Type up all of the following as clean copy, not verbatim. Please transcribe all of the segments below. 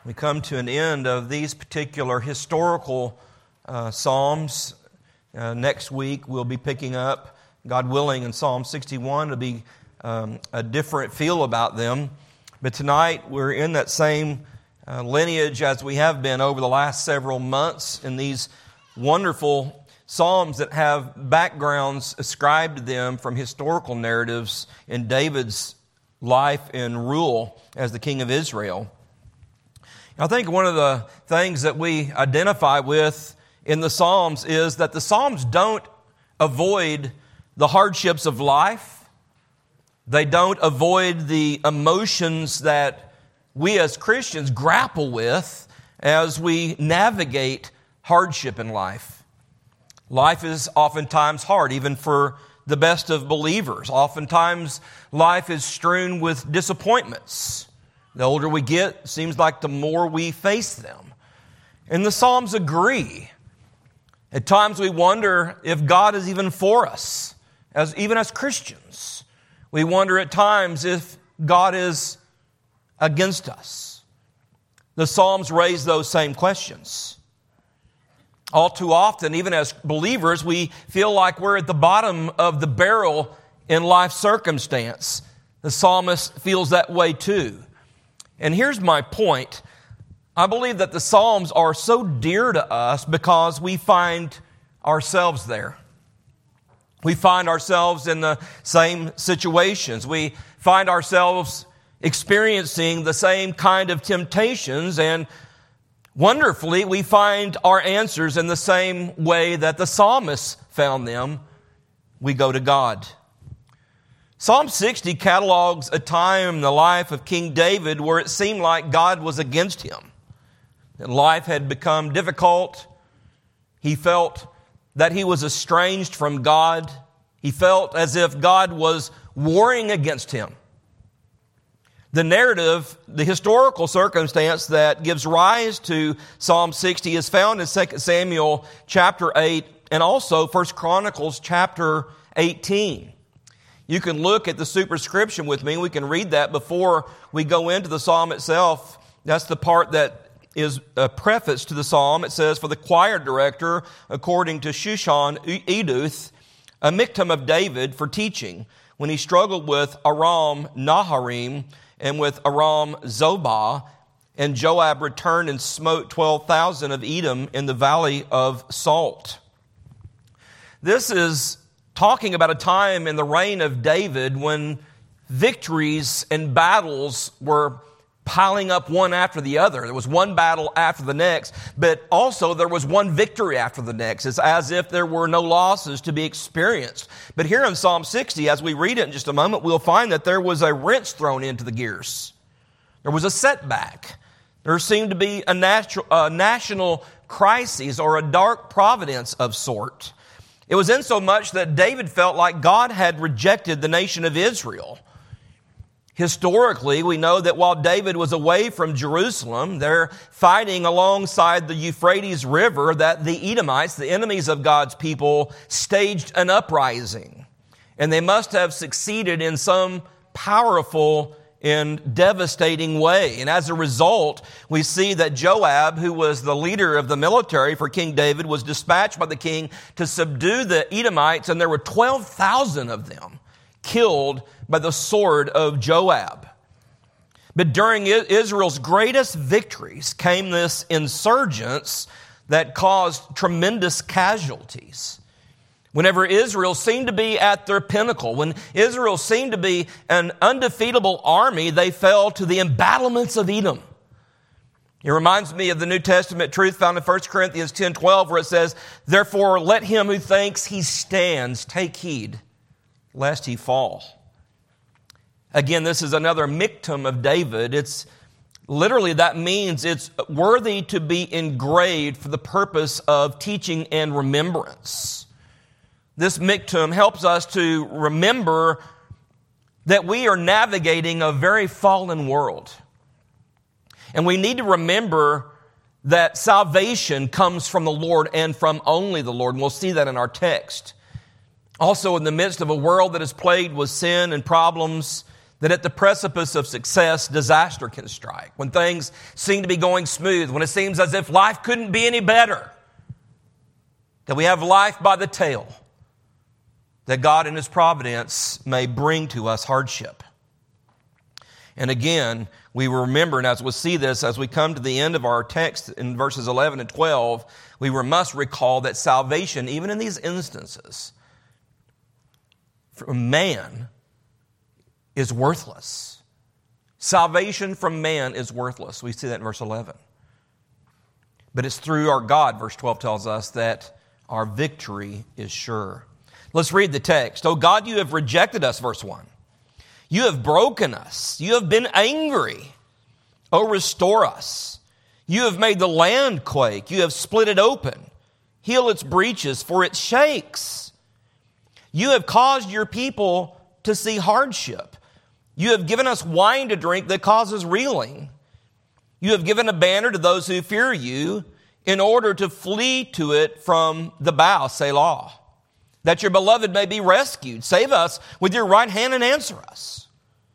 We come to an end of these particular historical Psalms. Next week we'll be picking up, God willing, in Psalm 61. It'll be a different feel about them. But tonight we're in that same lineage as we have been over the last several months in these wonderful Psalms that have backgrounds ascribed to them from historical narratives in David's life and rule as the king of Israel. I think one of the things that we identify with in the Psalms is that the Psalms don't avoid the hardships of life. They don't avoid the emotions that we as Christians grapple with as we navigate hardship in life. Life is oftentimes hard, even for the best of believers. Oftentimes, life is strewn with disappointments. The older we get, it seems like the more we face them. And the Psalms agree. At times we wonder if God is even for us, even as Christians. We wonder at times if God is against us. The Psalms raise those same questions. All too often, even as believers, we feel like we're at the bottom of the barrel in life circumstance. The psalmist feels that way too. And here's my point. I believe that the Psalms are so dear to us because we find ourselves there. We find ourselves in the same situations. We find ourselves experiencing the same kind of temptations, and wonderfully, we find our answers in the same way that the psalmist found them. We go to God. Psalm 60 catalogs a time in the life of King David where it seemed like God was against him. That life had become difficult. He felt that he was estranged from God. He felt as if God was warring against him. The narrative, the historical circumstance that gives rise to Psalm 60 is found in 2 Samuel chapter 8 and also 1 Chronicles chapter 18. You can look at the superscription with me. We can read that before we go into the psalm itself. That's the part that is a preface to the psalm. It says, "For the choir director, according to Shushan Eduth, a miktam of David for teaching, when he struggled with Aram Naharim and with Aram Zobah, and Joab returned and smote 12,000 of Edom in the valley of Salt." This is talking about a time in the reign of David when victories and battles were piling up one after the other. There was one battle after the next, but also there was one victory after the next. It's as if there were no losses to be experienced. But here in Psalm 60, as we read it in just a moment, we'll find that there was a wrench thrown into the gears. There was a setback. There seemed to be a national crisis or a dark providence of sort. It was insomuch that David felt like God had rejected the nation of Israel. Historically, we know that while David was away from Jerusalem, they're fighting alongside the Euphrates River, that the Edomites, the enemies of God's people, staged an uprising. And they must have succeeded in some powerful and devastating way. And as a result, we see that Joab, who was the leader of the military for King David, was dispatched by the king to subdue the Edomites, and there were 12,000 of them killed by the sword of Joab. But during Israel's greatest victories came this insurgence that caused tremendous casualties. Whenever Israel seemed to be at their pinnacle, when Israel seemed to be an undefeatable army, they fell to the embattlements of Edom. It reminds me of the New Testament truth found in 1 Corinthians 10:12, where it says, "Therefore let him who thinks he stands take heed, lest he fall." Again, this is another miktam of David. It's literally, that means it's worthy to be engraved for the purpose of teaching and remembrance. This miktam helps us to remember that we are navigating a very fallen world. And we need to remember that salvation comes from the Lord and from only the Lord. And we'll see that in our text. Also, in the midst of a world that is plagued with sin and problems, that at the precipice of success, disaster can strike. When things seem to be going smooth, when it seems as if life couldn't be any better, that we have life by the tail, that God in His providence may bring to us hardship. And again, we remember, and as we see this, as we come to the end of our text in verses 11 and 12, we must recall that salvation, even in these instances, from man is worthless. Salvation from man is worthless. We see that in verse 11. But it's through our God, verse 12 tells us, that our victory is sure. Let's read the text. "O God, you have rejected us," verse 1. "You have broken us. You have been angry. O restore us. You have made the land quake. You have split it open. Heal its breaches, for it shakes. You have caused your people to see hardship. You have given us wine to drink that causes reeling. You have given a banner to those who fear you in order to flee to it from the bow, Selah. That your beloved may be rescued. Save us with your right hand and answer us.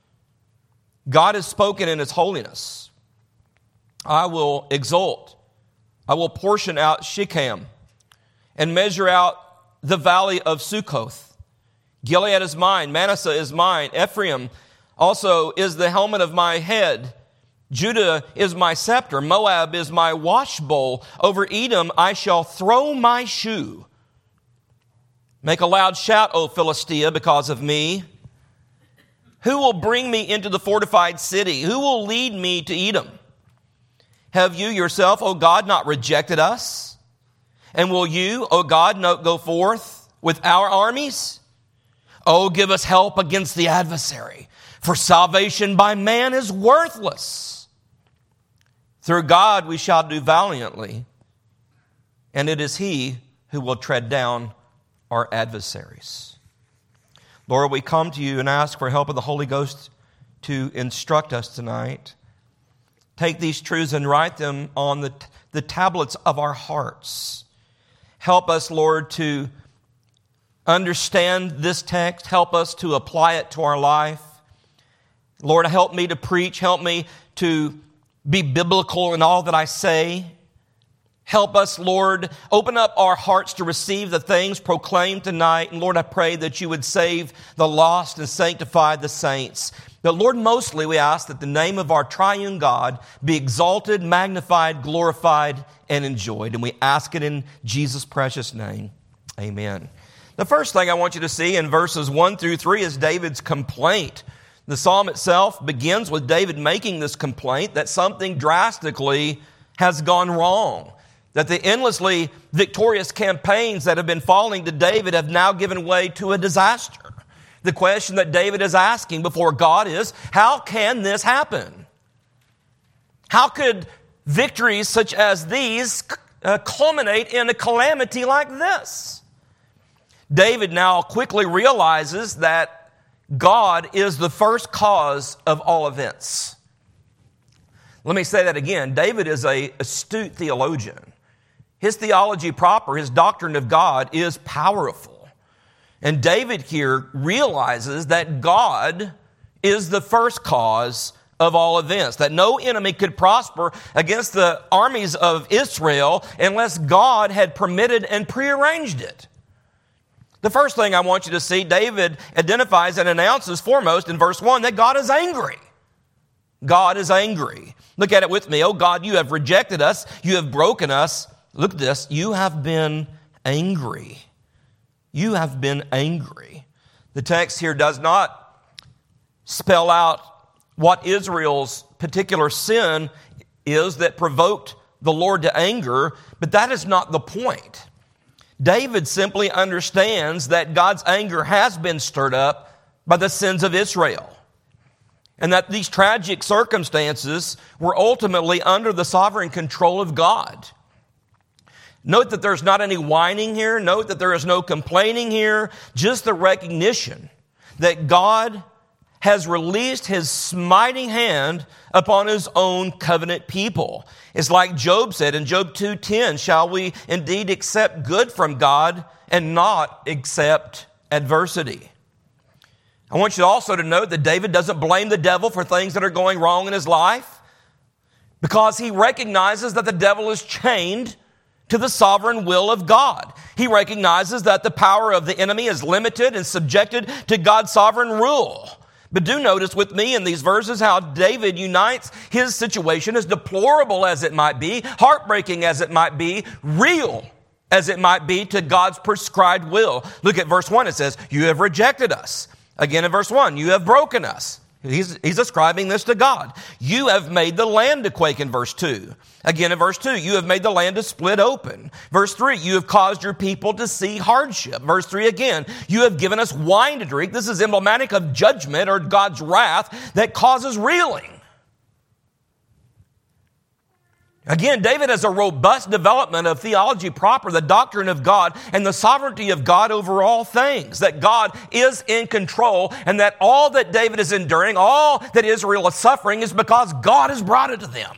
God has spoken in His holiness. I will exult. I will portion out Shechem and measure out the valley of Sukkoth. Gilead is mine. Manasseh is mine. Ephraim also is the helmet of my head. Judah is my scepter. Moab is my washbowl. Over Edom I shall throw my shoe. Make a loud shout, O Philistia, because of me. Who will bring me into the fortified city? Who will lead me to Edom? Have you yourself, O God, not rejected us? And will you, O God, not go forth with our armies? Oh, give us help against the adversary, for salvation by man is worthless. Through God we shall do valiantly, and it is He who will tread down our adversaries. Lord, we come to you and ask for help of the Holy Ghost to instruct us tonight. Take these truths and write them on the tablets of our hearts. Help us, Lord, to understand this text. Help us to apply it to our life. Lord, help me to preach. Help me to be biblical in all that I say. Help us, Lord, open up our hearts to receive the things proclaimed tonight. And Lord, I pray that you would save the lost and sanctify the saints. But Lord, mostly we ask that the name of our triune God be exalted, magnified, glorified, and enjoyed. And we ask it in Jesus' precious name. Amen. The first thing I want you to see in verses 1 through 3 is David's complaint. The psalm itself begins with David making this complaint that something drastically has gone wrong. That the endlessly victorious campaigns that have been falling to David have now given way to a disaster. The question that David is asking before God is, how can this happen? How could victories such as these culminate in a calamity like this? David now quickly realizes that God is the first cause of all events. Let me say that again. David is an astute theologian. His theology proper, his doctrine of God, is powerful. And David here realizes that God is the first cause of all events, that no enemy could prosper against the armies of Israel unless God had permitted and prearranged it. The first thing I want you to see, David identifies and announces foremost in verse 1 that God is angry. God is angry. Look at it with me. Oh God, you have rejected us. You have broken us. Look at this. You have been angry. You have been angry. The text here does not spell out what Israel's particular sin is that provoked the Lord to anger, but that is not the point. David simply understands that God's anger has been stirred up by the sins of Israel, and that these tragic circumstances were ultimately under the sovereign control of God. Note that there's not any whining here. Note that there is no complaining here. Just the recognition that God has released His smiting hand upon His own covenant people. It's like Job said in Job 2:10, shall we indeed accept good from God and not accept adversity? I want you also to note that David doesn't blame the devil for things that are going wrong in his life, because he recognizes that the devil is chained to the sovereign will of God. He recognizes that the power of the enemy is limited and subjected to God's sovereign rule. But do notice with me in these verses how David unites his situation, as deplorable as it might be, heartbreaking as it might be, real as it might be, to God's prescribed will. Look at verse 1. It says, "You have rejected us." Again in verse 1, "You have broken us." He's ascribing this to God. "You have made the land to quake," in verse 2. Again in verse 2, "You have made the land to split open." Verse 3, "You have caused your people to see hardship." Verse 3 again, "You have given us wine to drink." This is emblematic of judgment or God's wrath that causes reeling. Again, David has a robust development of theology proper, the doctrine of God and the sovereignty of God over all things, that God is in control, and that all that David is enduring, all that Israel is suffering, is because God has brought it to them.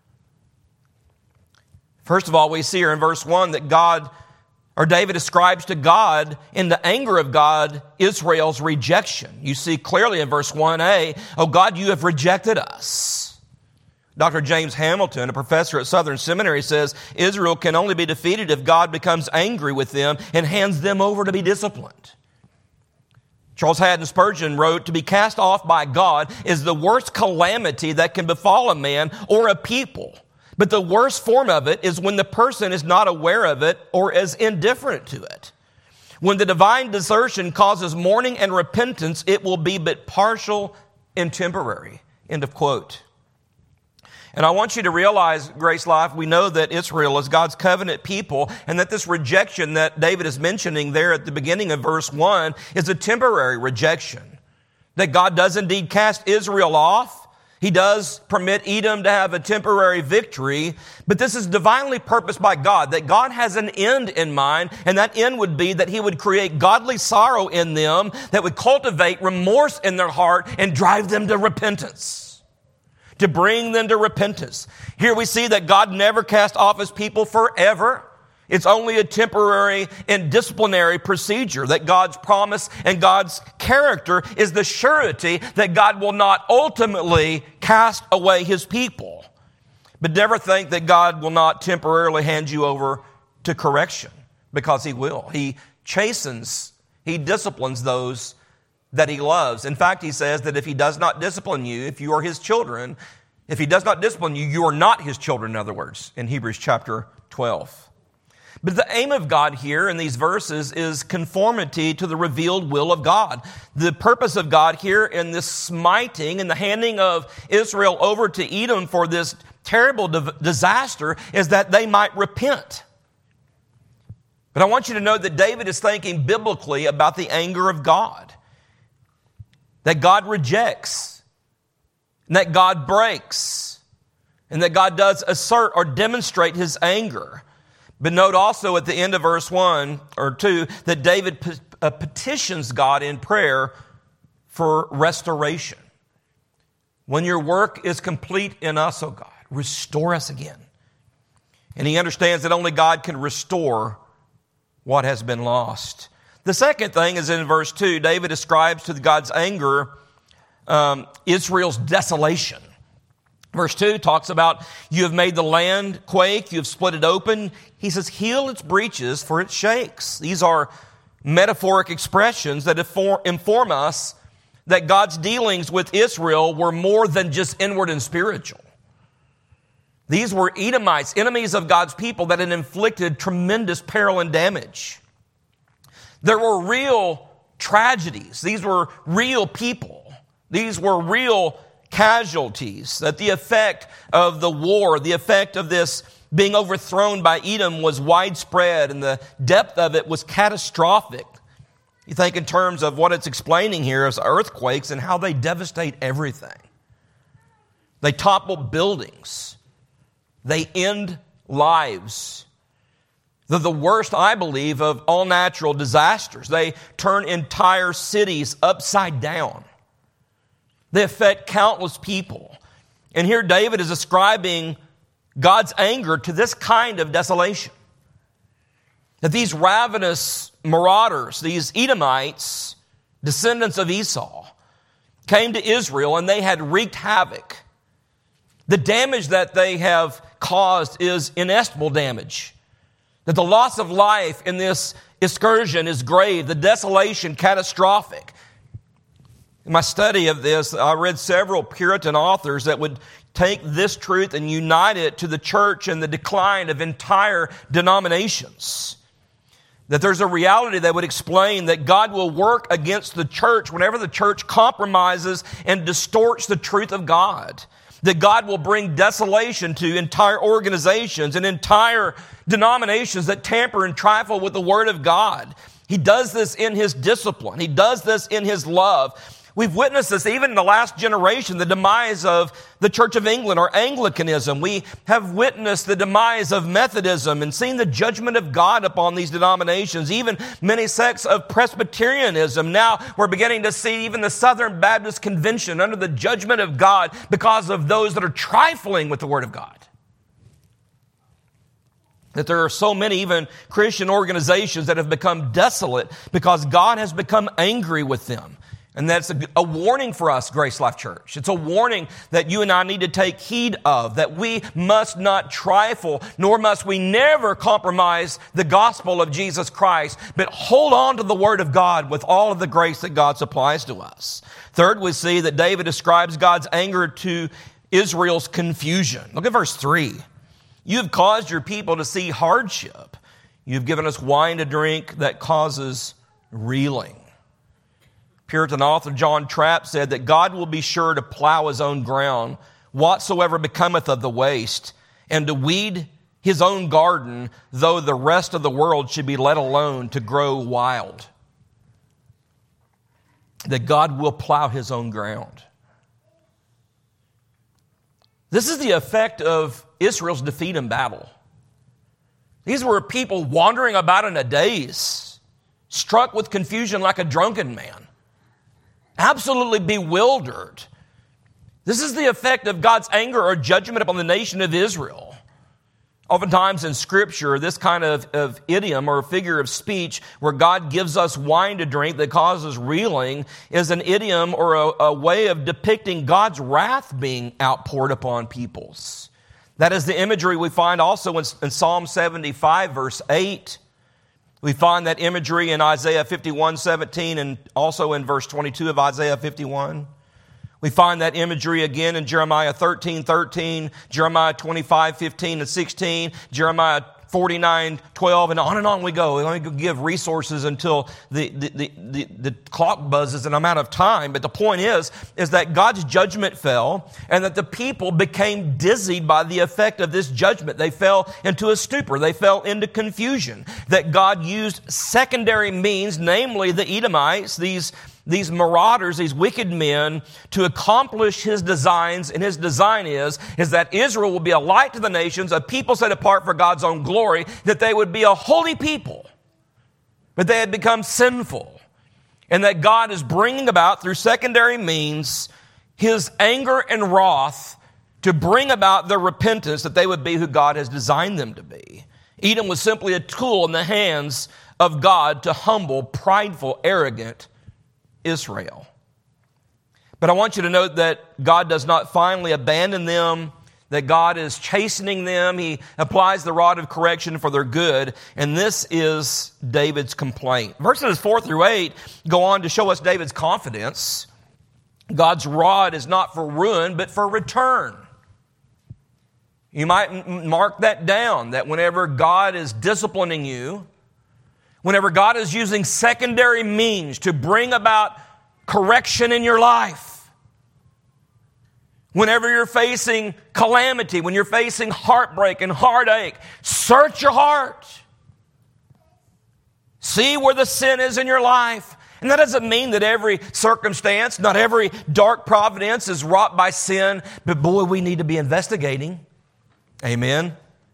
First of all, we see here in verse 1 that David ascribes to God, in the anger of God, Israel's rejection. You see clearly in verse 1a, "Oh God, you have rejected us." Dr. James Hamilton, a professor at Southern Seminary, says Israel can only be defeated if God becomes angry with them and hands them over to be disciplined. Charles Haddon Spurgeon wrote, "To be cast off by God is the worst calamity that can befall a man or a people. But the worst form of it is when the person is not aware of it or is indifferent to it. When the divine desertion causes mourning and repentance, it will be but partial and temporary." End of quote. And I want you to realize, Grace Life, we know that Israel is God's covenant people, and that this rejection that David is mentioning there at the beginning of verse 1 is a temporary rejection. That God does indeed cast Israel off. He does permit Edom to have a temporary victory, but this is divinely purposed by God, that God has an end in mind, and that end would be that He would create godly sorrow in them that would cultivate remorse in their heart and drive them to repentance. To bring them to repentance. Here we see that God never cast off His people forever. It's only a temporary and disciplinary procedure, that God's promise and God's character is the surety that God will not ultimately cast away His people. But never think that God will not temporarily hand you over to correction, because He will. He chastens, He disciplines those that He loves. In fact, He says that if He does not discipline you, if you are His children, if He does not discipline you, you are not His children, in other words, in Hebrews chapter 12. But the aim of God here in these verses is conformity to the revealed will of God. The purpose of God here in this smiting and the handing of Israel over to Edom for this terrible disaster is that they might repent. But I want you to know that David is thinking biblically about the anger of God. That God rejects, and that God breaks, and that God does assert or demonstrate His anger. But note also at the end of verse 1 or 2 that David petitions God in prayer for restoration. When your work is complete in us, O God, restore us again. And he understands that only God can restore what has been lost. The second thing is in verse 2, David ascribes to God's anger Israel's desolation. Verse 2 talks about, "You have made the land quake, you have split it open." He says, "Heal its breaches, for it shakes." These are metaphoric expressions that inform us that God's dealings with Israel were more than just inward and spiritual. These were Edomites, enemies of God's people that had inflicted tremendous peril and damage. There were real tragedies. These were real people. These were real casualties. That the effect of the war, the effect of this being overthrown by Edom was widespread, and the depth of it was catastrophic. You think in terms of what it's explaining here as earthquakes and how they devastate everything. They topple buildings. They end lives. They're the worst, I believe, of all natural disasters. They turn entire cities upside down. They affect countless people. And here David is ascribing God's anger to this kind of desolation. That these ravenous marauders, these Edomites, descendants of Esau, came to Israel and they had wreaked havoc. The damage that they have caused is inestimable damage. That the loss of life in this excursion is grave, the desolation catastrophic. In my study of this, I read several Puritan authors that would take this truth and unite it to the church and the decline of entire denominations. That there's a reality that would explain that God will work against the church whenever the church compromises and distorts the truth of God. That God will bring desolation to entire organizations and entire denominations that tamper and trifle with the Word of God. He does this in His discipline. He does this in His love. We've witnessed this even in the last generation, the demise of the Church of England or Anglicanism. We have witnessed the demise of Methodism and seen the judgment of God upon these denominations. Even many sects of Presbyterianism. Now we're beginning to see even the Southern Baptist Convention under the judgment of God because of those that are trifling with the Word of God. That there are so many even Christian organizations that have become desolate because God has become angry with them. And that's a warning for us, Grace Life Church. It's a warning that you and I need to take heed of, that we must not trifle, nor must we never compromise the gospel of Jesus Christ, but hold on to the Word of God with all of the grace that God supplies to us. Third, we see that David describes God's anger to Israel's confusion. Look at verse 3. You have caused your people to see hardship. You've given us wine to drink that causes reeling. Puritan author John Trapp said that God will be sure to plow His own ground, whatsoever becometh of the waste, and to weed His own garden, though the rest of the world should be let alone to grow wild. That God will plow His own ground. This is the effect of Israel's defeat in battle. These were people wandering about in a daze, struck with confusion like a drunken man. Absolutely bewildered. This is the effect of God's anger or judgment upon the nation of Israel. Oftentimes in Scripture, this kind of idiom or figure of speech where God gives us wine to drink that causes reeling is an idiom or a way of depicting God's wrath being outpoured upon peoples. That is the imagery we find also in Psalm 75, verse 8. We find that imagery in Isaiah 51:17 and also in verse 22 of Isaiah 51. We find that imagery again in Jeremiah 13:13, Jeremiah 25:15 and 16, Jeremiah 49:12, and on we go. Let me give resources until the clock buzzes and I'm out of time. But the point is that God's judgment fell and that the people became dizzied by the effect of this judgment. They fell into a stupor. They fell into confusion. That God used secondary means, namely the Edomites, these marauders, these wicked men, to accomplish His designs. And His design is that Israel will be a light to the nations, a people set apart for God's own glory, that they would be a holy people. But they had become sinful. And that God is bringing about, through secondary means, His anger and wrath to bring about their repentance, that they would be who God has designed them to be. Edom was simply a tool in the hands of God to humble, prideful, arrogant Israel. But I want you to note that God does not finally abandon them, that God is chastening them. He applies the rod of correction for their good, and this is David's complaint. Verses 4 through 8 go on to show us David's confidence. God's rod is not for ruin, but for return. You might mark that down, that whenever God is disciplining you, whenever God is using secondary means to bring about correction in your life, whenever you're facing calamity, when you're facing heartbreak and heartache, search your heart. See where the sin is in your life. And that doesn't mean that every circumstance, not every dark providence is wrought by sin, but boy, we need to be investigating. Amen.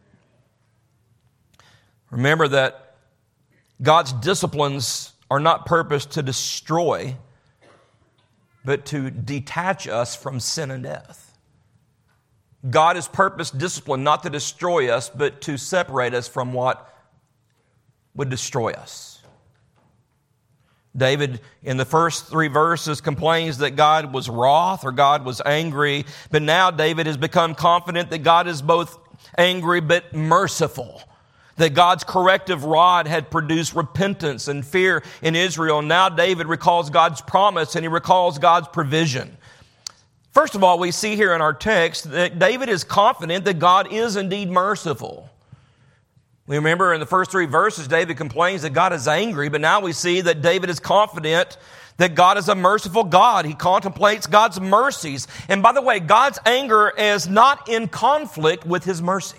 Remember that God's disciplines are not purposed to destroy, but to detach us from sin and death. God has purposed discipline not to destroy us, but to separate us from what would destroy us. David, in the first 3 verses, complains that God was wroth or God was angry. But now David has become confident that God is both angry but merciful. That God's corrective rod had produced repentance and fear in Israel. Now David recalls God's promise and he recalls God's provision. First of all, we see here in our text that David is confident that God is indeed merciful. We remember in the first 3 verses, David complains that God is angry, but now we see that David is confident that God is a merciful God. He contemplates God's mercies. And by the way, God's anger is not in conflict with His mercy.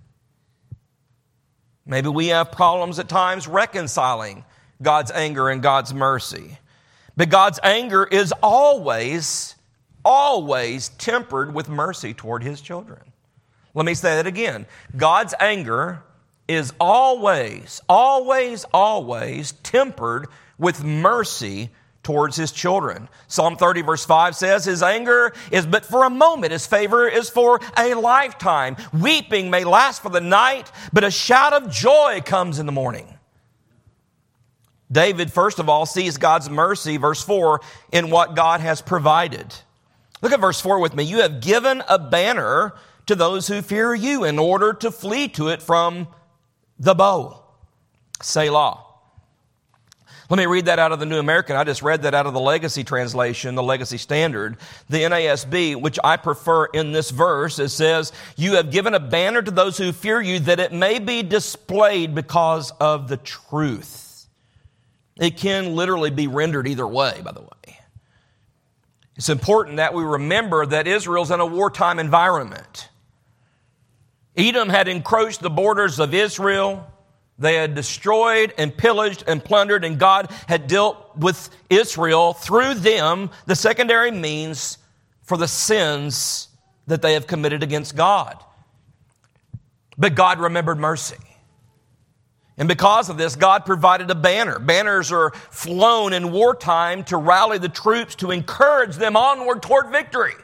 Maybe we have problems at times reconciling God's anger and God's mercy. But God's anger is always tempered with mercy toward His children. Let me say that again. God's anger is always tempered with mercy towards His children. Psalm 30 verse 5 says, His anger is but for a moment. His favor is for a lifetime. Weeping may last for the night, but a shout of joy comes in the morning. David, first of all, sees God's mercy, verse 4, in what God has provided. Look at verse 4 with me. You have given a banner to those who fear you in order to flee to it from the bow. Selah. Let me read that out of the New American. I just read that out of the Legacy translation, the Legacy Standard. The NASB, which I prefer in this verse, it says, You have given a banner to those who fear you that it may be displayed because of the truth. It can literally be rendered either way, by the way. It's important that we remember that Israel's in a wartime environment. Edom had encroached the borders of Israel. They had destroyed and pillaged and plundered, and God had dealt with Israel through them, the secondary means for the sins that they have committed against God. But God remembered mercy. And because of this, God provided a banner. Banners are flown in wartime to rally the troops, to encourage them onward toward victory.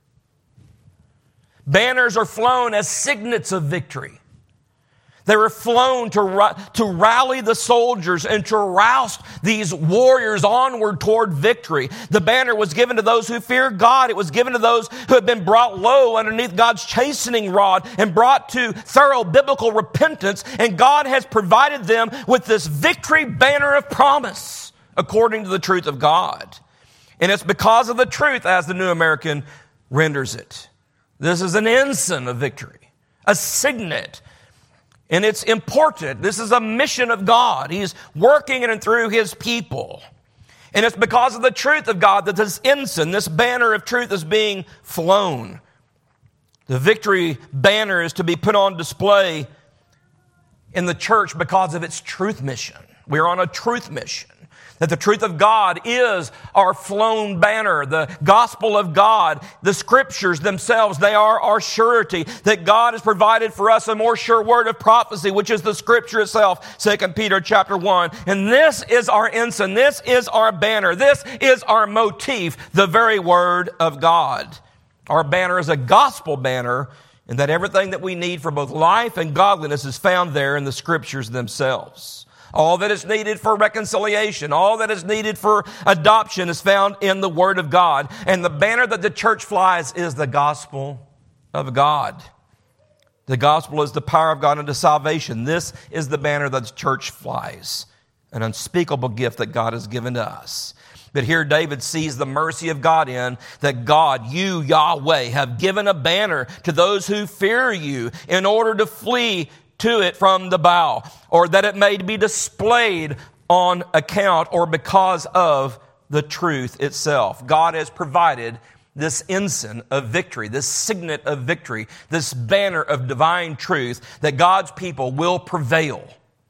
Banners are flown as signets of victory. They were flown to rally the soldiers and to roust these warriors onward toward victory. The banner was given to those who fear God. It was given to those who have been brought low underneath God's chastening rod and brought to thorough biblical repentance. And God has provided them with this victory banner of promise according to the truth of God. And it's because of the truth, as the New American renders it. This is an ensign of victory, a signet. And it's important. This is a mission of God. He's working in and through His people. And it's because of the truth of God that this ensign, this banner of truth is being flown. The victory banner is to be put on display in the church because of its truth mission. We're on a truth mission. That the truth of God is our flown banner, the gospel of God, the scriptures themselves, they are our surety. That God has provided for us a more sure word of prophecy, which is the scripture itself, 2 Peter chapter 1. And this is our ensign, this is our banner, this is our motif, the very word of God. Our banner is a gospel banner, and that everything that we need for both life and godliness is found there in the scriptures themselves. All that is needed for reconciliation, all that is needed for adoption is found in the Word of God. And the banner that the church flies is the gospel of God. The gospel is the power of God unto salvation. This is the banner that the church flies, an unspeakable gift that God has given to us. But here David sees the mercy of God in that God, you, Yahweh, have given a banner to those who fear you in order to flee to it from the bow, or that it may be displayed on account or because of the truth itself. God has provided this ensign of victory, this signet of victory, this banner of divine truth that God's people will prevail,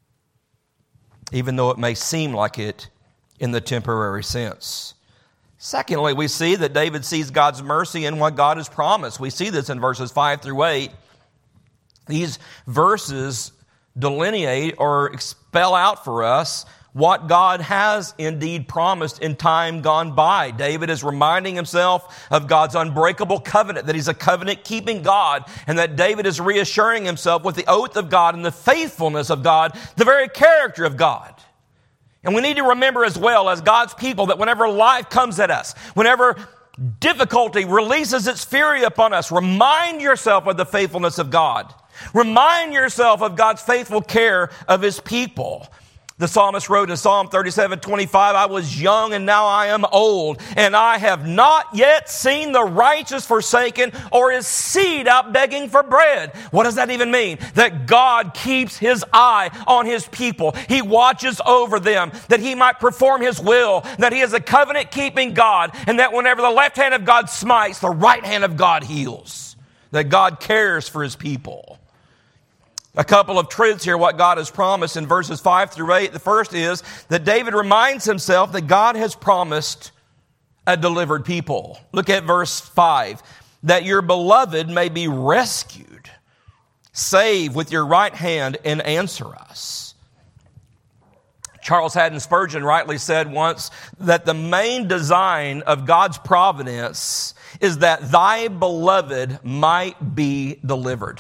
even though it may seem like it in the temporary sense. Secondly, we see that David sees God's mercy in what God has promised. We see this in verses 5 through 8. These verses delineate or spell out for us what God has indeed promised in time gone by. David is reminding himself of God's unbreakable covenant, that He's a covenant-keeping God, and that David is reassuring himself with the oath of God and the faithfulness of God, the very character of God. And we need to remember as well as God's people that whenever life comes at us, whenever difficulty releases its fury upon us, remind yourself of the faithfulness of God. Remind yourself of God's faithful care of His people. The psalmist wrote in Psalm 37:25, I was young and now I am old, and I have not yet seen the righteous forsaken or his seed out begging for bread. What does that even mean? That God keeps His eye on His people. He watches over them, that He might perform His will, that He is a covenant-keeping God, and that whenever the left hand of God smites, the right hand of God heals. That God cares for His people. A couple of truths here, what God has promised in verses 5 through 8. The first is that David reminds himself that God has promised a delivered people. Look at verse 5. That your beloved may be rescued. Save with your right hand and answer us. Charles Haddon Spurgeon rightly said once that the main design of God's providence is that thy beloved might be delivered.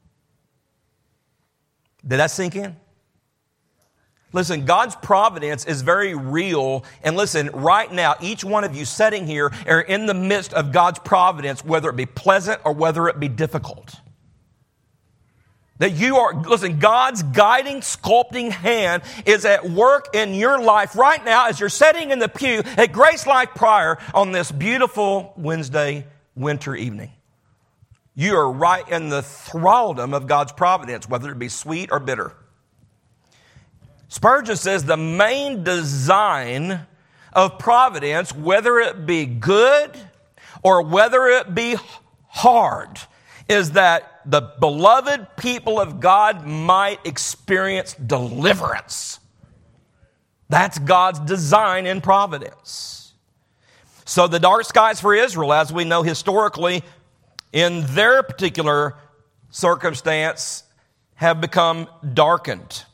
Did that sink in? Listen, God's providence is very real. And listen, right now, each one of you sitting here are in the midst of God's providence, whether it be pleasant or whether it be difficult. That you are, listen, God's guiding, sculpting hand is at work in your life right now as you're sitting in the pew at Grace Life Prior on this beautiful Wednesday winter evening. You are right in the thraldom of God's providence, whether it be sweet or bitter. Spurgeon says the main design of providence, whether it be good or whether it be hard, is that the beloved people of God might experience deliverance. That's God's design in providence. So the dark skies for Israel, as we know historically, in their particular circumstance, have become darkened.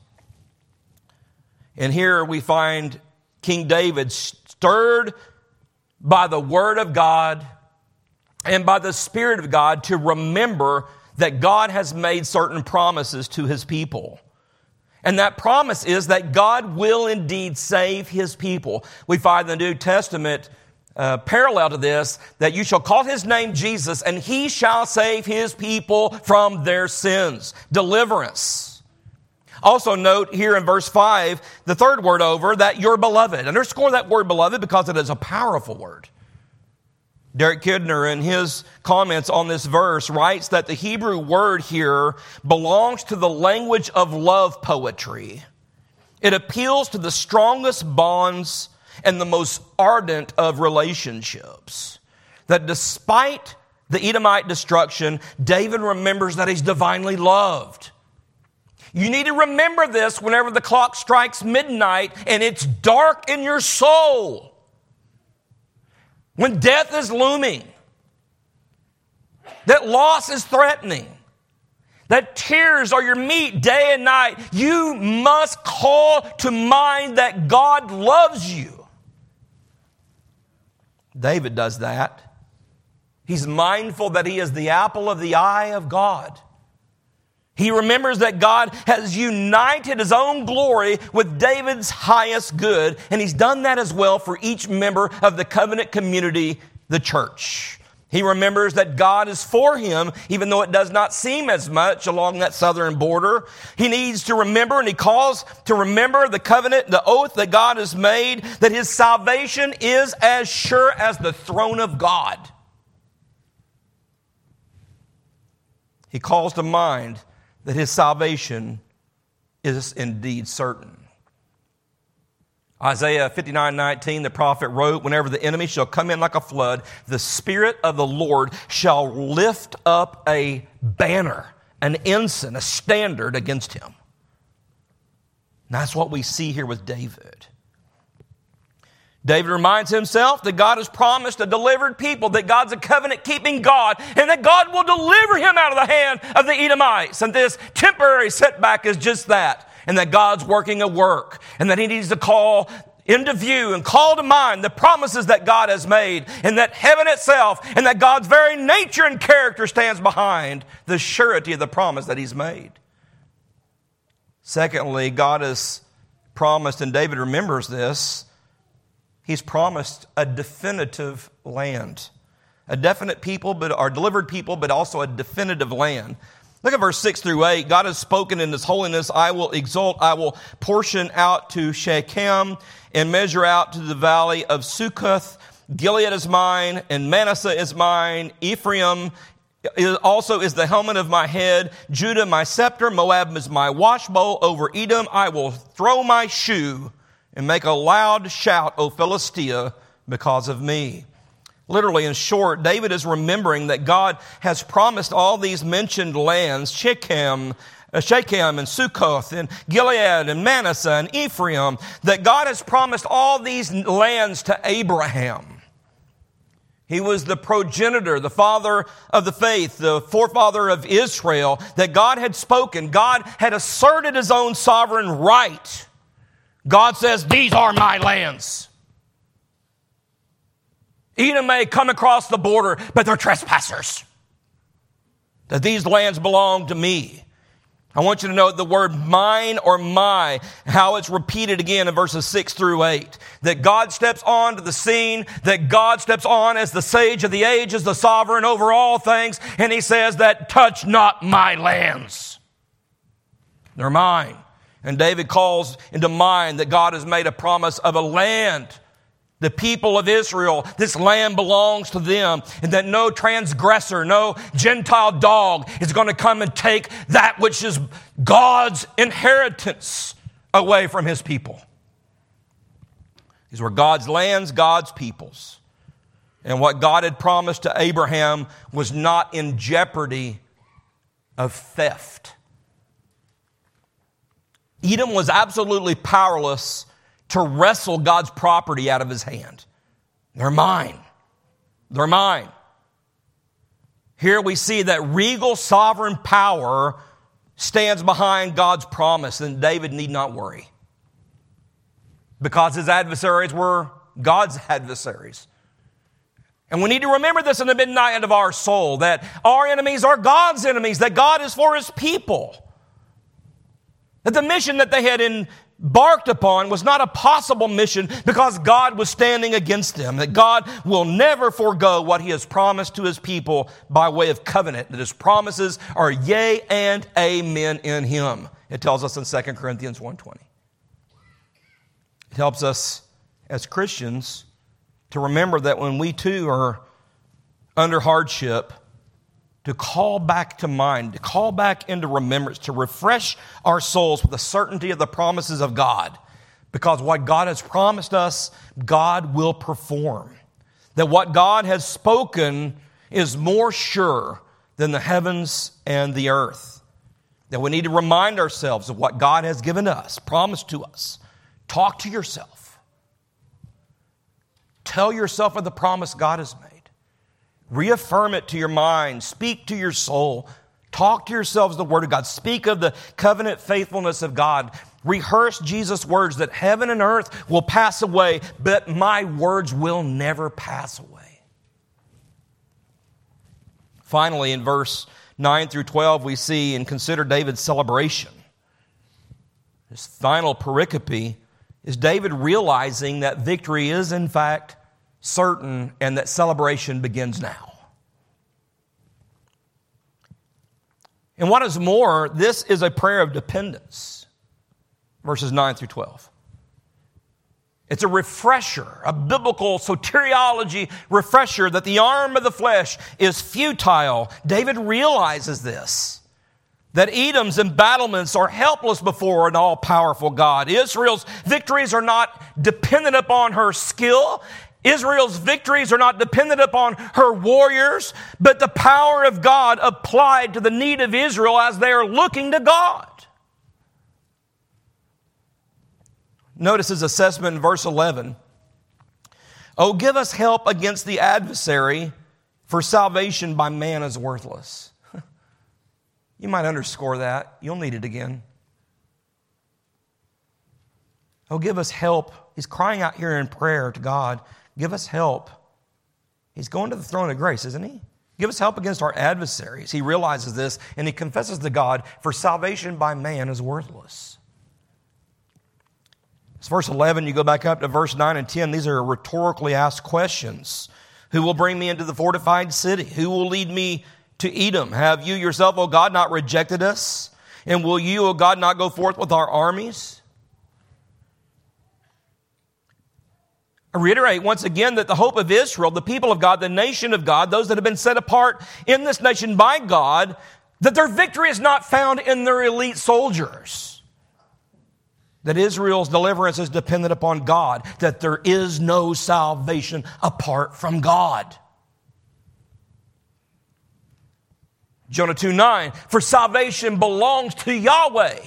And here we find King David stirred by the Word of God and by the Spirit of God to remember that God has made certain promises to His people. And that promise is that God will indeed save His people. We find in the New Testament parallel to this, that you shall call His name Jesus, and He shall save His people from their sins. Deliverance. Also note here in verse 5, the third word over, that your beloved. Underscore that word beloved because it is a powerful word. Derek Kidner, in his comments on this verse, writes that the Hebrew word here belongs to the language of love poetry. It appeals to the strongest bonds and the most ardent of relationships. That despite the Edomite destruction, David remembers that he's divinely loved. You need to remember this whenever the clock strikes midnight and it's dark in your soul. When death is looming, that loss is threatening, that tears are your meat day and night, you must call to mind that God loves you. David does that. He's mindful that he is the apple of the eye of God. He remembers that God has united His own glory with David's highest good, and He's done that as well for each member of the covenant community, the church. He remembers that God is for him, even though it does not seem as much along that southern border. He needs to remember, and he calls to remember the covenant, the oath that God has made, that his salvation is as sure as the throne of God. He calls to mind that his salvation is indeed certain. Isaiah 59:19, the prophet wrote, whenever the enemy shall come in like a flood, the Spirit of the Lord shall lift up a banner, an ensign, a standard against him. And that's what we see here with David. David reminds himself that God has promised a delivered people, that God's a covenant-keeping God, and that God will deliver him out of the hand of the Edomites. And this temporary setback is just that, and that God's working a work, and that he needs to call into view and call to mind the promises that God has made, and that heaven itself and that God's very nature and character stands behind the surety of the promise that he's made. Secondly, God has promised, and David remembers this, he's promised a definitive land. A definite people, or delivered people, but also a definitive land. Look at verse 6 through 8. God has spoken in His holiness. I will exult. I will portion out to Shechem and measure out to the valley of Succoth. Gilead is mine, and Manasseh is mine. Ephraim also is the helmet of my head. Judah my scepter. Moab is my washbowl. Over Edom I will throw my shoe and make a loud shout, O Philistia, because of me. Literally, in short, David is remembering that God has promised all these mentioned lands, Shechem and Succoth and Gilead and Manasseh and Ephraim, that God has promised all these lands to Abraham. He was the progenitor, the father of the faith, the forefather of Israel, that God had spoken. God had asserted His own sovereign right. God says, these are my lands. Edom may come across the border, but they're trespassers. That these lands belong to me. I want you to note the word mine or my, how it's repeated again in verses 6 through 8. That God steps onto the scene, that God steps on as the sage of the age, as the sovereign over all things, and He says that touch not my lands. They're mine. And David calls into mind that God has made a promise of a land. The people of Israel, this land belongs to them, and that no transgressor, no Gentile dog is going to come and take that which is God's inheritance away from His people. These were God's lands, God's peoples. And what God had promised to Abraham was not in jeopardy of theft. Edom was absolutely powerless to wrestle God's property out of His hand. They're mine. They're mine. Here we see that regal sovereign power stands behind God's promise, and David need not worry. Because his adversaries were God's adversaries. And we need to remember this in the midnight of our soul, that our enemies are God's enemies, that God is for His people. That the mission that they had embarked upon was not a possible mission because God was standing against them. That God will never forego what He has promised to His people by way of covenant. That His promises are yea and amen in Him. It tells us in 2 Corinthians 1:20. It helps us as Christians to remember that when we too are under hardship, to call back to mind, to call back into remembrance, to refresh our souls with the certainty of the promises of God. Because what God has promised us, God will perform. That what God has spoken is more sure than the heavens and the earth. That we need to remind ourselves of what God has given us, promised to us. Talk to yourself. Tell yourself of the promise God has made. Reaffirm it to your mind. Speak to your soul. Talk to yourselves the Word of God. Speak of the covenant faithfulness of God. Rehearse Jesus' words that heaven and earth will pass away, but my words will never pass away. Finally, in verse 9 through 12, we see and consider David's celebration. This final pericope is David realizing that victory is in fact certain and that celebration begins now. And what is more, this is a prayer of dependence. Verses 9 through 12. It's a refresher, a biblical soteriology refresher that the arm of the flesh is futile. David realizes this, that Edom's embattlements are helpless before an all-powerful God. Israel's victories are not dependent upon her skill. Israel's victories are not dependent upon her warriors, but the power of God applied to the need of Israel as they are looking to God. Notice his assessment in verse 11. Oh, give us help against the adversary, for salvation by man is worthless. You might underscore that. You'll need it again. Oh, give us help. He's crying out here in prayer to God. Give us help. He's going to the throne of grace, isn't he? Give us help against our adversaries. He realizes this and he confesses to God, for salvation by man is worthless. It's verse 11, you go back up to verse 9 and 10. These are rhetorically asked questions. Who will bring me into the fortified city? Who will lead me to Edom? Have you yourself, O God, not rejected us? And will you, O God, not go forth with our armies? I reiterate once again that the hope of Israel, the people of God, the nation of God, those that have been set apart in this nation by God, that their victory is not found in their elite soldiers. That Israel's deliverance is dependent upon God, that there is no salvation apart from God. Jonah 2:9, for salvation belongs to Yahweh.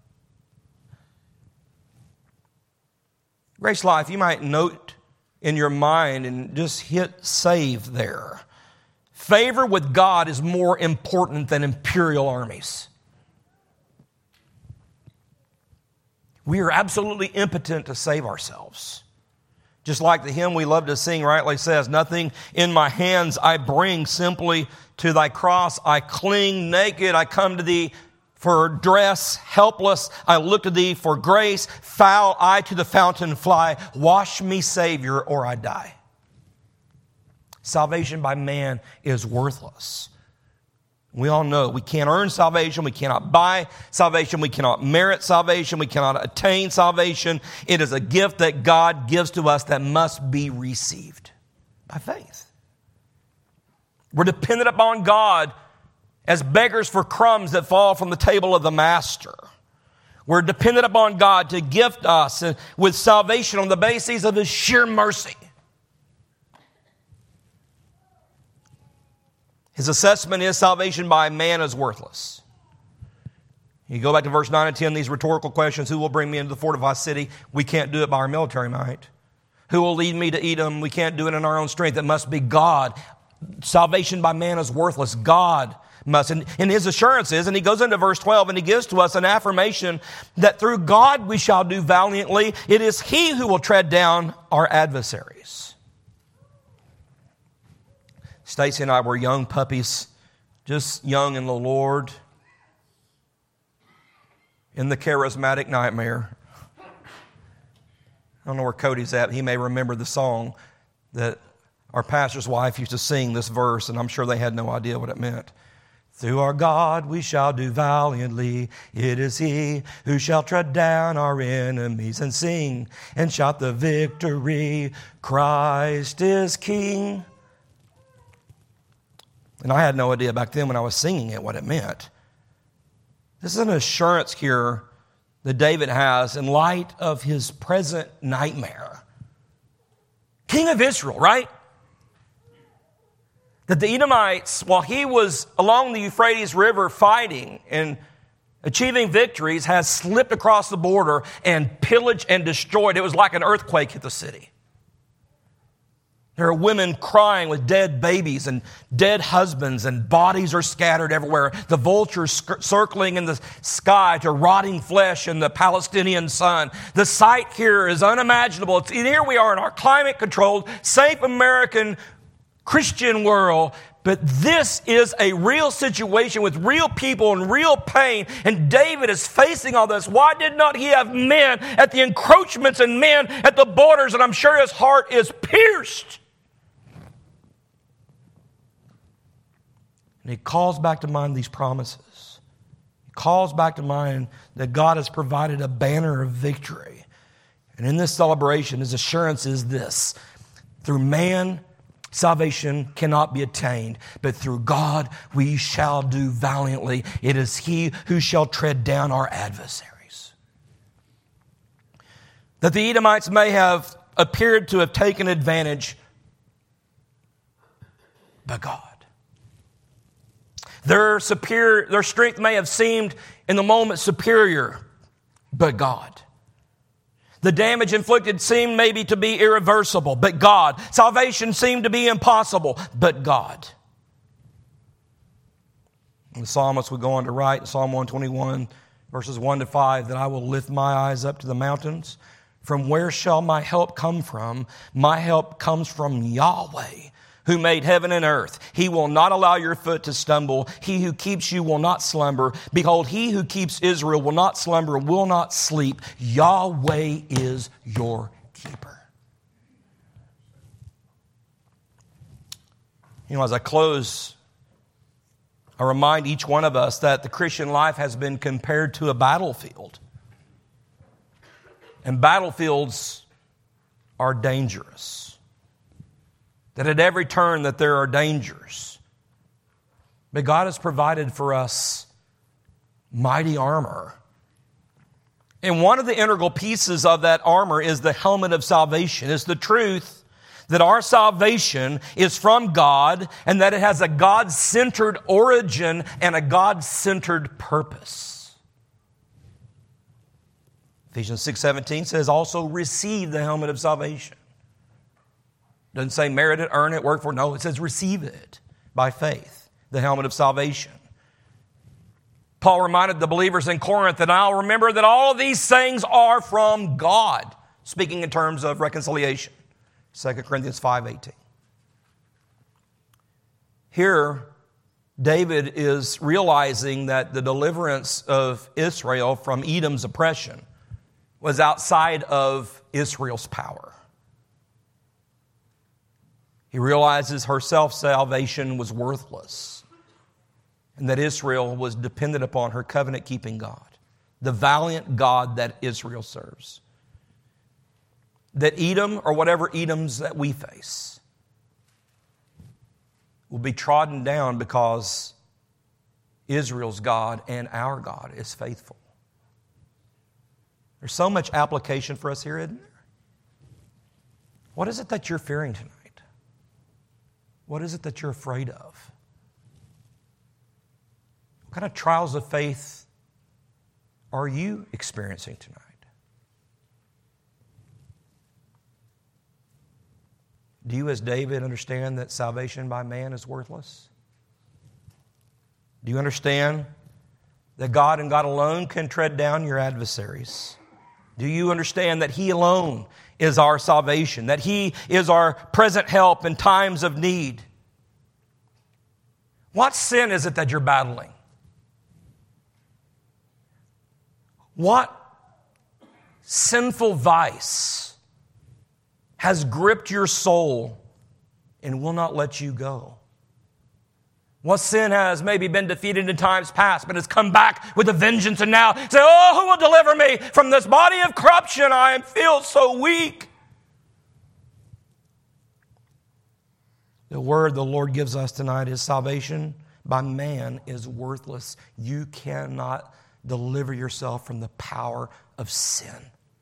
Grace Life, you might note in your mind and just hit save there. Favor with God is more important than imperial armies. We are absolutely impotent to save ourselves. Just like the hymn we love to sing rightly says, nothing in my hands I bring, simply to thy cross I cling. Naked I come to thee for dress, helpless I look to thee for grace. Foul I to the fountain fly, wash me, Savior, or I die. Salvation by man is worthless. We all know we can't earn salvation. We cannot buy salvation. We cannot merit salvation. We cannot attain salvation. It is a gift that God gives to us that must be received by faith. We're dependent upon God as beggars for crumbs that fall from the table of the master. We're dependent upon God to gift us with salvation on the basis of His sheer mercy. His assessment is salvation by man is worthless. You go back to verse 9 and 10, these rhetorical questions. Who will bring me into the fortified city? We can't do it by our military might. Who will lead me to Edom? We can't do it in our own strength. It must be God. Salvation by man is worthless. God must. And his assurance is, and he goes into verse 12 and he gives to us an affirmation that through God we shall do valiantly. It is He who will tread down our adversaries. Stacy and I were young puppies, just young in the Lord, in the charismatic nightmare. I don't know where Cody's at. He may remember the song that our pastor's wife used to sing this verse, and I'm sure they had no idea what it meant. Through our God we shall do valiantly. It is He who shall tread down our enemies and sing and shout the victory. Christ is King. And I had no idea back then when I was singing it what it meant. This is an assurance here that David has in light of his present nightmare. King of Israel, right? That the Edomites, while he was along the Euphrates River fighting and achieving victories, has slipped across the border and pillaged and destroyed. It was like an earthquake hit the city. There are women crying with dead babies and dead husbands, and bodies are scattered everywhere. The vultures circling in the sky to rotting flesh in the Palestinian sun. The sight here is unimaginable. Here we are in our climate-controlled, safe American Christian world, but this is a real situation with real people and real pain, and David is facing all this. Why did not he have men at the encroachments and men at the borders? And I'm sure his heart is pierced. And he calls back to mind these promises. He calls back to mind that God has provided a banner of victory. And in this celebration, his assurance is this: through man, salvation cannot be attained, but through God we shall do valiantly. It is He who shall tread down our adversaries. That the Edomites may have appeared to have taken advantage, but God. Their strength may have seemed in the moment superior, but God. The damage inflicted seemed maybe to be irreversible, but God. Salvation seemed to be impossible, but God. And the psalmist would go on to write in Psalm 121, verses 1 to 5, that I will lift my eyes up to the mountains. From where shall my help come from? My help comes from Yahweh, who made heaven and earth. He will not allow your foot to stumble. He who keeps you will not slumber. Behold, he who keeps Israel will not slumber, will not sleep. Yahweh is your keeper. You know, as I close, I remind each one of us that the Christian life has been compared to a battlefield. And battlefields are dangerous. That at every turn that there are dangers. But God has provided for us mighty armor. And one of the integral pieces of that armor is the helmet of salvation. It's the truth that our salvation is from God and that it has a God-centered origin and a God-centered purpose. Ephesians 6:17 says, also receive the helmet of salvation. Doesn't say merit it, earn it, work for it. No, it says receive it by faith, the helmet of salvation. Paul reminded the believers in Corinth that I'll remember that all of these things are from God, speaking in terms of reconciliation. 2 Corinthians 5:18. Here, David is realizing that the deliverance of Israel from Edom's oppression was outside of Israel's power. He realizes her self-salvation was worthless and that Israel was dependent upon her covenant-keeping God, the valiant God that Israel serves. That Edom, or whatever Edoms that we face, will be trodden down because Israel's God and our God is faithful. There's so much application for us here, isn't there? What is it that you're fearing tonight? What is it that you're afraid of? What kind of trials of faith are you experiencing tonight? Do you, as David, understand that salvation by man is worthless? Do you understand that God and God alone can tread down your adversaries? Do you understand that He alone is our salvation, that He is our present help in times of need? What sin is it that you're battling? What sinful vice has gripped your soul and will not let you go? What sin has maybe been defeated in times past, but has come back with a vengeance and now say, oh, who will deliver me from this body of corruption? I feel so weak. The word the Lord gives us tonight is salvation by man is worthless. You cannot deliver yourself from the power of sin.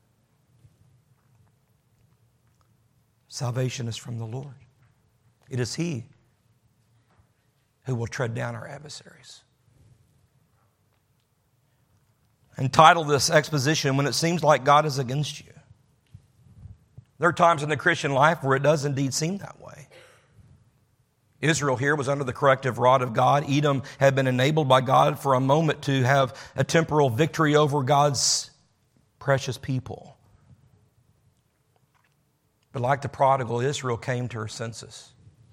Salvation is from the Lord. It is He who will tread down our adversaries. Entitle this exposition, When It Seems Like God is Against You. There are times in the Christian life where it does indeed seem that way. Israel here was under the corrective rod of God. Edom had been enabled by God for a moment to have a temporal victory over God's precious people. But like the prodigal, Israel came to her senses,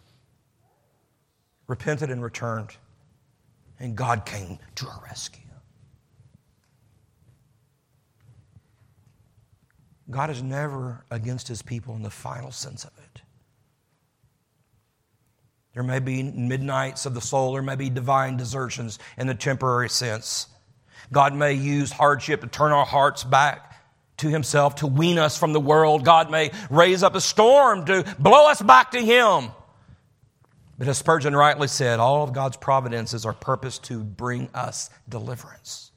repented and returned, and God came to her rescue. God is never against His people in the final sense of it. There may be midnights of the soul, there may be divine desertions in the temporary sense. God may use hardship to turn our hearts back to Himself, to wean us from the world. God may raise up a storm to blow us back to Him. But as Spurgeon rightly said, all of God's providences are purposed to bring us deliverance.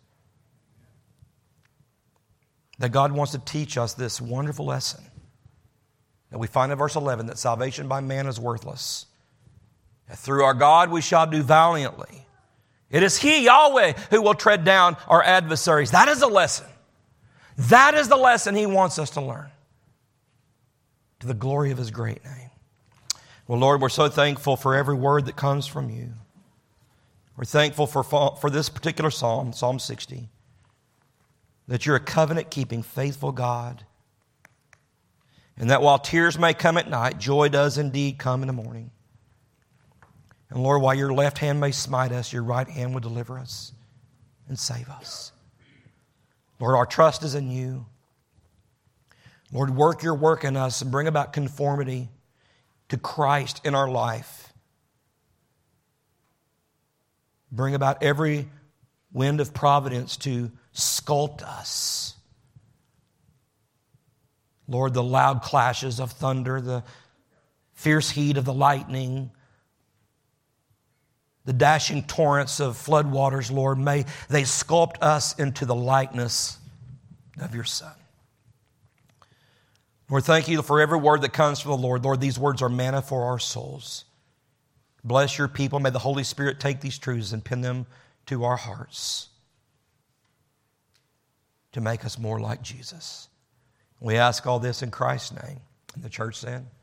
That God wants to teach us this wonderful lesson that we find in verse 11, that salvation by man is worthless. That through our God we shall do valiantly. It is He, Yahweh, who will tread down our adversaries. That is the lesson. That is the lesson He wants us to learn, to the glory of His great name. Well, Lord, we're so thankful for every word that comes from You. We're thankful for this particular psalm, Psalm 60, that You're a covenant-keeping, faithful God, and that while tears may come at night, joy does indeed come in the morning. And Lord, while your left hand may smite us, your right hand will deliver us and save us. Lord, our trust is in you. Lord, work your work in us and bring about conformity to Christ in our life. Bring about every wind of providence to sculpt us. Lord, the loud clashes of thunder, the fierce heat of the lightning, the dashing torrents of floodwaters, Lord, may they sculpt us into the likeness of your Son. Lord, thank you for every word that comes from the Lord. Lord, these words are manna for our souls. Bless your people. May the Holy Spirit take these truths and pin them to our hearts to make us more like Jesus. We ask all this in Christ's name. And the church said,